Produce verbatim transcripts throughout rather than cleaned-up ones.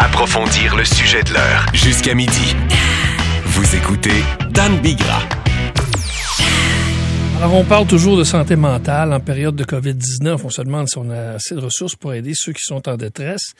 d'approfondir le sujet de l'heure. Jusqu'à midi. Vous écoutez Dan Bigra. Alors, on parle toujours de santé mentale en période de covid dix-neuf. On se demande si on a assez de ressources pour aider ceux qui sont en détresse.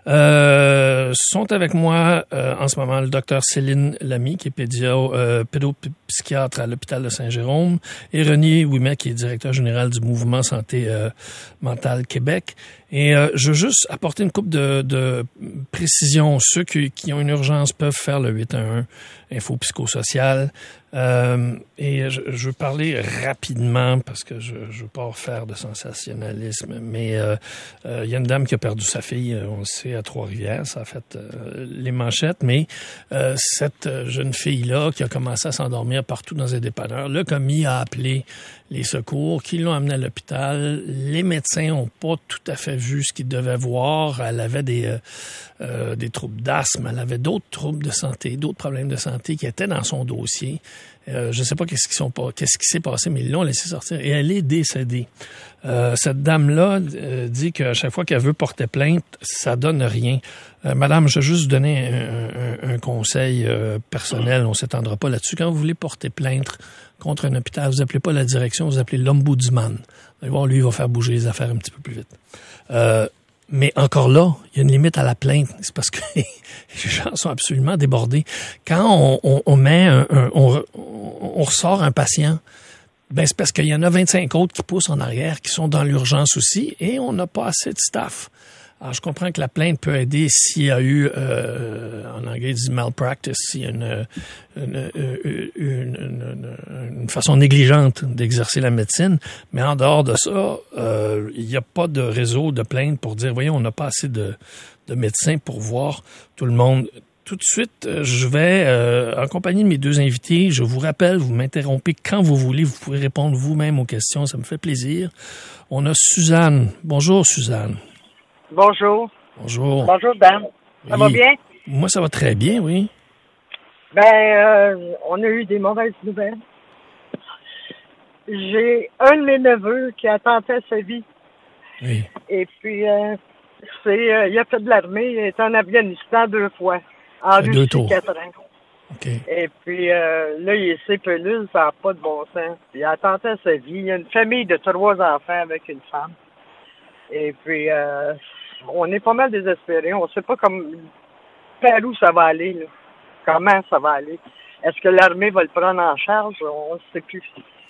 Euh, sont avec moi euh, en ce moment le docteur Céline Lamy, qui est pédio, euh, pédopsychiatre à l'hôpital de Saint-Jérôme, et René Ouimet, qui est directeur général du mouvement Santé euh, mentale Québec. Et euh, je veux juste apporter une couple de, de précisions. Ceux qui, qui ont une urgence peuvent faire le huit un un, info psychosocial. Euh, et je, je veux parler rapidement parce que je ne veux pas faire de sensationnalisme, mais euh, euh, y a une dame qui a perdu sa fille, on le sait, à Trois-Rivières, ça a fait euh, les manchettes, mais euh, cette jeune fille-là qui a commencé à s'endormir partout dans un dépanneur, le commis a appelé les secours qui l'ont amenée à l'hôpital. Les médecins n'ont pas tout à fait vu ce qu'ils devaient voir. Elle avait des, euh, euh, des troubles d'asthme, elle avait d'autres troubles de santé, d'autres problèmes de santé qui étaient dans son dossier. Euh, je ne sais pas qu'est-ce qui sont pas, qu'est-ce qui s'est passé, mais ils l'ont laissé sortir et elle est décédée. Euh, cette dame-là euh, dit qu'à chaque fois qu'elle veut porter plainte, ça donne rien. Euh, Madame, je vais juste vous donner un, un, un conseil euh, personnel, on ne s'étendra pas là-dessus. Quand vous voulez porter plainte contre un hôpital, vous appelez pas la direction, vous appelez l'ombudsman. Vous allez voir, lui, il va faire bouger les affaires un petit peu plus vite. Euh, Mais encore là, il y a une limite à la plainte. C'est parce que les gens sont absolument débordés. Quand on, on, on met un, un on, on ressort un patient, ben c'est parce qu'il y en a vingt-cinq autres qui poussent en arrière, qui sont dans l'urgence aussi, et on n'a pas assez de staff. Alors, je comprends que la plainte peut aider s'il y a eu, euh, en anglais, ils disent malpractice, s'il y a une, une, une, une, une façon négligente d'exercer la médecine. Mais en dehors de ça, euh, il n'y a pas de réseau de plainte pour dire, voyons, on n'a pas assez de, de médecins pour voir tout le monde. Tout de suite, je vais, euh, en compagnie de mes deux invités, je vous rappelle, vous m'interrompez quand vous voulez, vous pouvez répondre vous-même aux questions, ça me fait plaisir. On a Suzanne. Bonjour, Suzanne. Bonjour. Bonjour. Bonjour, Dan. Ça oui. va bien? Moi, ça va très bien, oui. Ben, euh, on a eu des mauvaises nouvelles. J'ai un de mes neveux qui a tenté sa vie. Oui. Et puis, euh, c'est, euh, il a fait de l'armée, il est en Afghanistan deux fois. En Fait deux Russie, tours. quatre ans. OK. Et puis, euh, là, il est sépulé, ça n'a pas de bon sens. Il a tenté sa vie. Il a une famille de trois enfants avec une femme. Et puis, euh, on est pas mal désespérés. On ne sait pas comme par où ça va aller, là. Comment ça va aller. Est-ce que l'armée va le prendre en charge? On ne sait plus.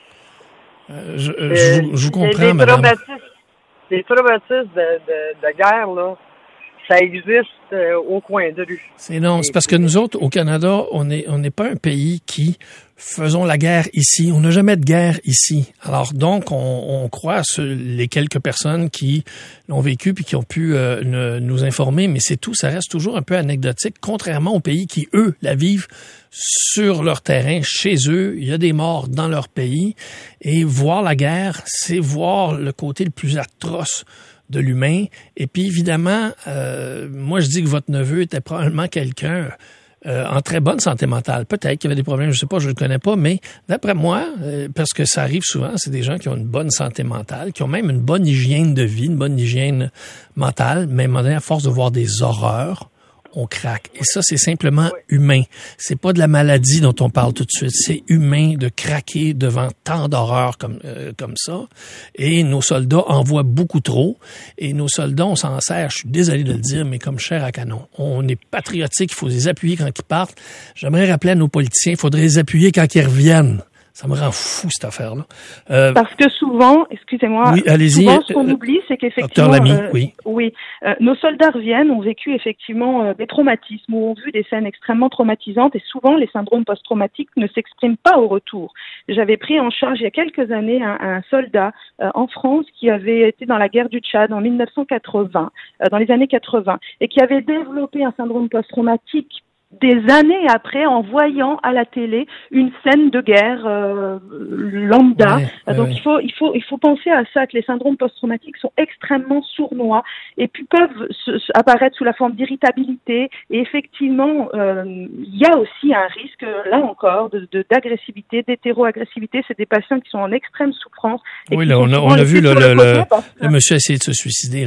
Euh, je, euh, je, je vous comprends, les madame. Traumatismes, les traumatismes de, de, de guerre, là, ça existe euh, au coin de rue. C'est non, c'est parce que nous autres, au Canada, on est, on n'est pas un pays qui faisons la guerre ici. On n'a jamais de guerre ici. Alors donc, on, on croit sur les quelques personnes qui l'ont vécu puis qui ont pu euh, ne, nous informer, mais c'est tout. Ça reste toujours un peu anecdotique, contrairement aux pays qui, eux, la vivent sur leur terrain, chez eux. Il y a des morts dans leur pays. Et voir la guerre, c'est voir le côté le plus atroce de l'humain. Et puis, évidemment, euh, moi, je dis que votre neveu était probablement quelqu'un euh, en très bonne santé mentale. Peut-être qu'il y avait des problèmes, je sais pas, je le connais pas, mais d'après moi, euh, parce que ça arrive souvent, c'est des gens qui ont une bonne santé mentale, qui ont même une bonne hygiène de vie, une bonne hygiène mentale, mais à force de voir des horreurs, on craque. Et ça, c'est simplement humain. C'est pas de la maladie dont on parle tout de suite. C'est humain de craquer devant tant d'horreurs comme euh, comme ça. Et nos soldats en voient beaucoup trop. Et nos soldats, on s'en sert, je suis désolé de le dire, mais comme chair à canon. On est patriotique, il faut les appuyer quand ils partent. J'aimerais rappeler à nos politiciens, il faudrait les appuyer quand ils reviennent. Ça me rend fou, cette affaire-là. Euh, Parce que souvent, excusez-moi, oui, allez-y, souvent ce qu'on euh, oublie, c'est qu'effectivement, Docteur Lamy, euh, oui, oui euh, nos soldats reviennent, ont vécu effectivement euh, des traumatismes, ou ont vu des scènes extrêmement traumatisantes, et souvent les syndromes post-traumatiques ne s'expriment pas au retour. J'avais pris en charge il y a quelques années un, un soldat euh, en France qui avait été dans la guerre du Tchad en mille neuf cent quatre-vingts, euh, dans les années quatre-vingts, et qui avait développé un syndrome post-traumatique des années après, en voyant à la télé une scène de guerre euh, lambda. Ouais, ouais, Donc ouais. il faut il faut il faut penser à ça, que les syndromes post-traumatiques sont extrêmement sournois et puis peuvent se, se apparaître sous la forme d'irritabilité. Et effectivement, euh, il y a aussi un risque, là encore, de, de d'agressivité, d'hétéro-agressivité. C'est des patients qui sont en extrême souffrance. Et oui, qui là, sont on a, souvent on a laissés vu le, sur le, côté le, parce que- le monsieur essayer de se suicider, là.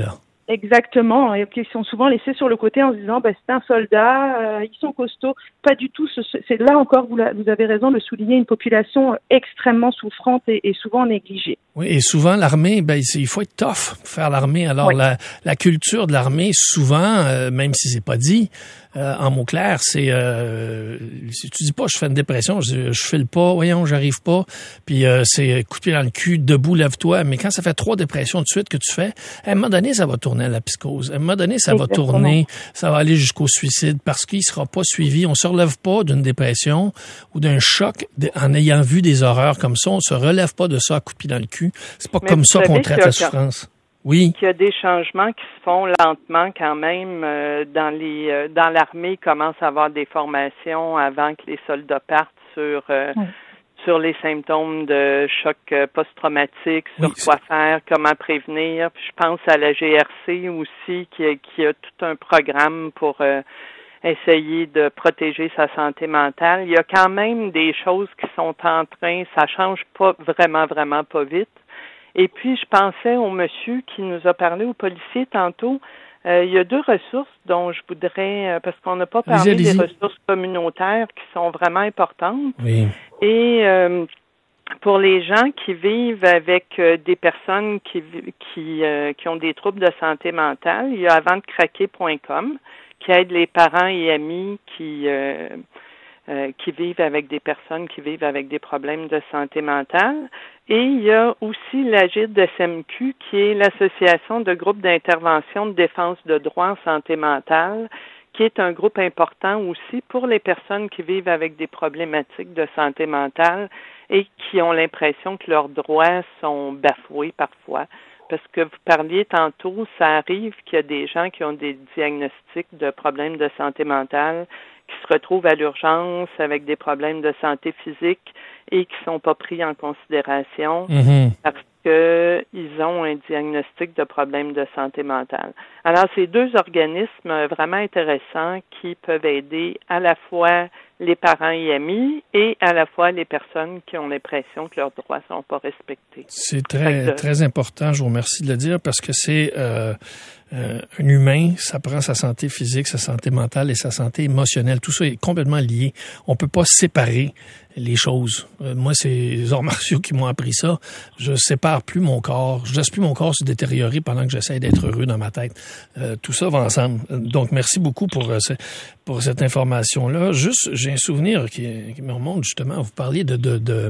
Exactement, et qui sont souvent laissés sur le côté en se disant ben, c'est un soldat, euh, ils sont costauds. Pas du tout, c'est là encore, vous, la, vous avez raison de souligner, une population extrêmement souffrante et, et souvent négligée. Oui, et souvent l'armée, ben il faut être tough pour faire l'armée. Alors oui. la, la culture de l'armée, souvent, euh, même si c'est pas dit, euh, en mots clairs, c'est euh, si tu dis pas je fais une dépression, je, je file pas, voyons, j'arrive pas, puis euh, c'est coup de pied dans le cul, debout, lève-toi. Mais quand ça fait trois dépressions de suite que tu fais, à un moment donné, ça va tourner à la psychose. À un moment donné, ça Exactement. va tourner, ça va aller jusqu'au suicide parce qu'il sera pas suivi. On se relève pas d'une dépression ou d'un choc de, en ayant vu des horreurs comme ça. On se relève pas de ça à coup de pied dans le cul. C'est pas Mais comme ça qu'on traite la souffrance. Oui. Il y a des changements qui se font lentement quand même euh, dans les euh, dans l'armée. Il commence à avoir des formations avant que les soldats partent sur euh, oui. sur les symptômes de choc euh, post-traumatique, sur oui, quoi faire, comment prévenir. Puis je pense à la G R C aussi qui, qui a tout un programme pour euh, essayer de protéger sa santé mentale. Il y a quand même des choses qui sont en train, ça change pas vraiment, vraiment pas vite. Et puis, je pensais au monsieur qui nous a parlé, au policier tantôt. Euh, il y a deux ressources dont je voudrais, euh, parce qu'on n'a pas parlé allez-y, allez-y. des ressources communautaires qui sont vraiment importantes. Oui. Et euh, pour les gens qui vivent avec euh, des personnes qui qui, euh, qui ont des troubles de santé mentale, il y a avant de craquer point com qui aide les parents et amis qui euh, euh, qui vivent avec des personnes qui vivent avec des problèmes de santé mentale. Et il y a aussi l'A G I D S M Q, qui est l'Association de groupes d'intervention de défense de droits en santé mentale, qui est un groupe important aussi pour les personnes qui vivent avec des problématiques de santé mentale et qui ont l'impression que leurs droits sont bafoués parfois. Parce que vous parliez tantôt, ça arrive qu'il y a des gens qui ont des diagnostics de problèmes de santé mentale qui se retrouvent à l'urgence avec des problèmes de santé physique et qui sont pas pris en considération mm-hmm. parce que ils ont un diagnostic de problème de santé mentale. Alors, c'est deux organismes vraiment intéressants qui peuvent aider à la fois les parents et amis et à la fois les personnes qui ont l'impression que leurs droits sont pas respectés. C'est très, de... très important, je vous remercie de le dire, parce que c'est euh, euh, un humain, ça prend sa santé physique, sa santé mentale et sa santé émotionnelle. Tout ça est complètement lié. On peut pas séparer les choses. Euh, moi, c'est les arts martiaux qui m'ont appris ça. Je sépare plus mon corps. Je laisse plus mon corps se détériorer pendant que j'essaie d'être heureux dans ma tête. Euh, tout ça va ensemble. Donc, merci beaucoup pour euh, pour cette information-là. Juste, j'ai un souvenir qui, qui me remonte justement. Vous parliez de de, de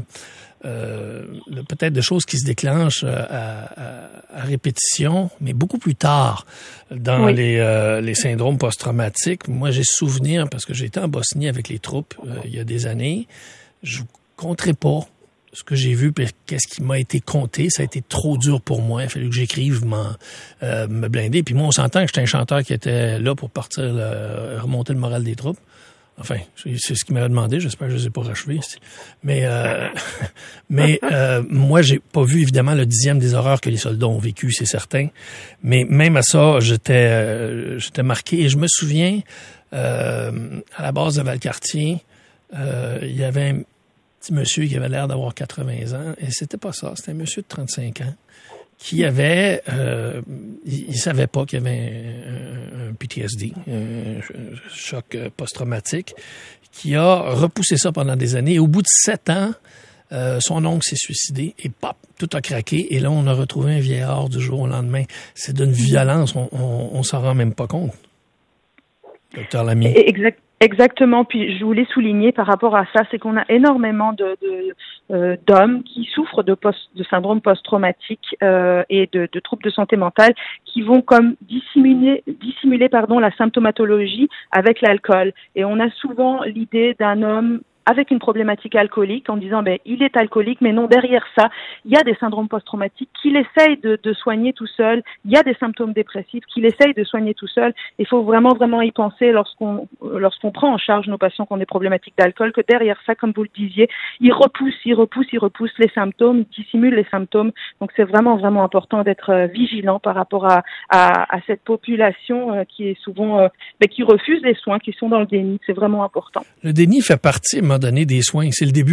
euh, peut-être de choses qui se déclenchent à, à, à répétition, mais beaucoup plus tard dans oui. les euh, les syndromes post-traumatiques. Moi, j'ai souvenir parce que j'étais en Bosnie avec les troupes euh, il y a des années. Je vous compterai pas ce que j'ai vu, puis qu'est-ce qui m'a été compté. Ça a été trop dur pour moi. Il a fallu que j'écrive, m'en, euh, me blinder. Puis moi, on s'entend que j'étais un chanteur qui était là pour partir, là, remonter le moral des troupes. Enfin, c'est ce qu'il m'avait demandé. J'espère que je ne les ai pas rachevés. Mais, euh, mais euh, moi, j'ai pas vu, évidemment, le dixième des horreurs que les soldats ont vécu, c'est certain. Mais même à ça, j'étais euh, j'étais marqué. Et je me souviens, euh, à la base de Valcartier, euh, il y avait un petit monsieur qui avait l'air d'avoir quatre-vingts ans, et c'était pas ça, c'était un monsieur de trente-cinq ans qui avait, euh, il, il savait pas qu'il y avait un, un P T S D, un choc post-traumatique, qui a repoussé ça pendant des années, et au bout de sept ans, euh, son oncle s'est suicidé, et pop, tout a craqué, et là, on a retrouvé un vieillard du jour au lendemain. C'est d'une violence, on, on, on s'en rend même pas compte. Docteur Lamy. Exact. Exactement. Puis je voulais souligner par rapport à ça, c'est qu'on a énormément de, de euh, d'hommes qui souffrent de post, de syndrome post-traumatique euh, et de, de troubles de santé mentale, qui vont comme dissimuler, dissimuler pardon la symptomatologie avec l'alcool. Et on a souvent l'idée d'un homme avec une problématique alcoolique en disant ben il est alcoolique, mais non, derrière ça il y a des syndromes post-traumatiques qu'il essaye de, de soigner tout seul, il y a des symptômes dépressifs qu'il essaye de soigner tout seul. Il faut vraiment vraiment y penser lorsqu'on lorsqu'on prend en charge nos patients qui ont des problématiques d'alcool, que derrière ça, comme vous le disiez, il repousse, il repousse, il repousse les symptômes, il dissimule les symptômes. Donc c'est vraiment vraiment important d'être vigilant par rapport à à, à cette population qui est souvent euh, ben, qui refuse les soins, qui sont dans le déni. C'est vraiment important. Le déni fait partie donner des soins, c'est le début.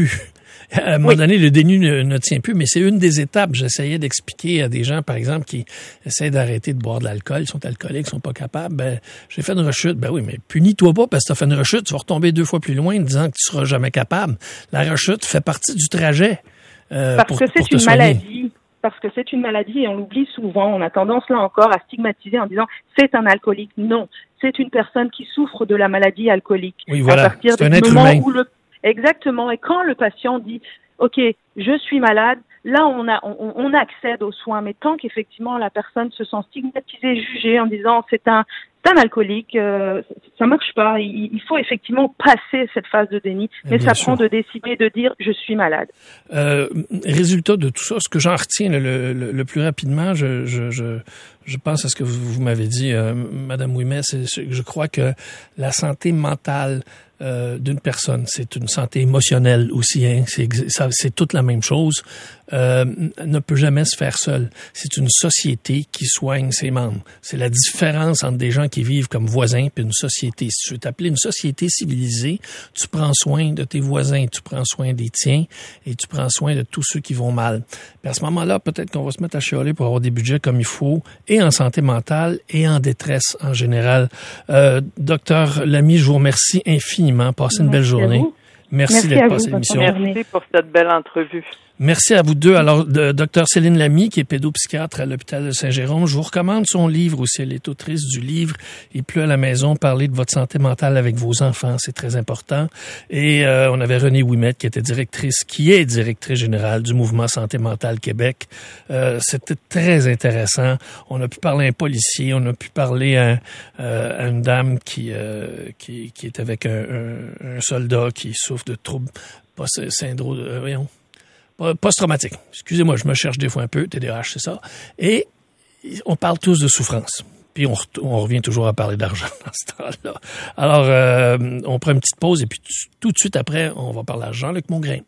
À un moment oui. donné, le déni ne, ne tient plus, mais c'est une des étapes. J'essayais d'expliquer à des gens, par exemple, qui essaient d'arrêter de boire de l'alcool, ils sont alcooliques, ils sont pas capables. Ben, j'ai fait une rechute. Ben oui, mais punis-toi pas parce que tu as fait une rechute, tu vas retomber deux fois plus loin en disant que tu seras jamais capable. La rechute fait partie du trajet. Euh, parce pour, que c'est pour te une soigner. maladie. Parce que c'est une maladie et on l'oublie souvent. On a tendance là encore à stigmatiser en disant c'est un alcoolique. Non, c'est une personne qui souffre de la maladie alcoolique. Oui, voilà. À partir c'est du un être moment humain. où le exactement. Et quand le patient dit ok, je suis malade, là on a on, on accède aux soins. Mais tant qu'effectivement la personne se sent stigmatisée, jugée en disant c'est un c'est un alcoolique, euh, ça marche pas. Il, il faut effectivement passer cette phase de déni, mais Bien ça sûr. prend de décider de dire je suis malade. Euh, résultat de tout ça, ce que j'en retiens le, le, le plus rapidement, je, je, je, je pense à ce que vous, vous m'avez dit, euh, Madame Ouimet, c'est, je crois que la santé mentale euh, d'une personne, c'est une santé émotionnelle aussi, hein, c'est, ça, c'est toute la même chose, euh, ne peut jamais se faire seule. C'est une société qui soigne ses membres. C'est la différence entre des gens qui vivent comme voisins puis une société. Si tu veux t'appeler une société civilisée, tu prends soin de tes voisins, tu prends soin des tiens et tu prends soin de tous ceux qui vont mal. Puis à ce moment-là, peut-être qu'on va se mettre à chialer pour avoir des budgets comme il faut, et en santé mentale et en détresse en général. Euh, Docteur Lamy, je vous remercie infiniment. Passez une Merci belle journée. Merci, Merci d'être à passé vous, à l'émission. Merci pour cette belle entrevue. Merci à vous deux. Alors, Docteur Céline Lamy, qui est pédopsychiatre à l'hôpital de Saint-Jérôme, je vous recommande son livre aussi. Elle est autrice du livre « Il pleut à la maison », parler de votre santé mentale avec vos enfants, c'est très important. Et euh, on avait Renée Ouimet, qui était directrice, qui est directrice générale du Mouvement Santé mentale Québec. Euh, c'était très intéressant. On a pu parler à un policier, on a pu parler à, euh, à une dame qui, euh, qui, qui est avec un, un, un soldat qui souffre de troubles post-syndrome, euh, voyons, post-traumatique. Excusez-moi, je me cherche des fois un peu, T D A H, c'est ça. Et on parle tous de souffrance. Puis on, on revient toujours à parler d'argent dans ce temps-là. Alors, euh, on prend une petite pause et puis tout de suite après, on va parler à Jean-Luc Mongrain.